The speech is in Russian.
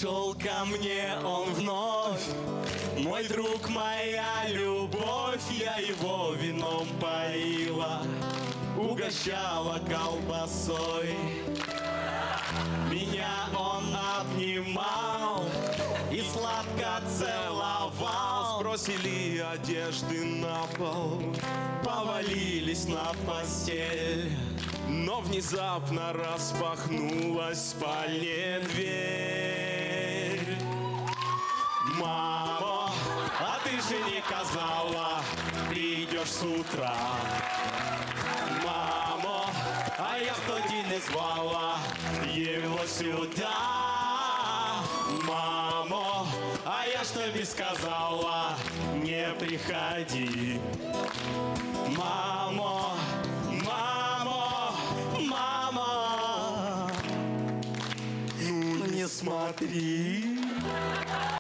Пришел ко мне он вновь, мой друг, моя любовь. Я его вином поила, угощала колбасой. Меня он обнимал и сладко целовал. Сбросили одежды на пол, повалились на постель. Но внезапно распахнулась в спальне дверь. Мамо, а ты же не казала, придешь с утра. Мамо, а я в тот день не звала его сюда. Мамо, а я ж тебе сказала, не приходи. Мамо, мамо, мама, ну не смотри.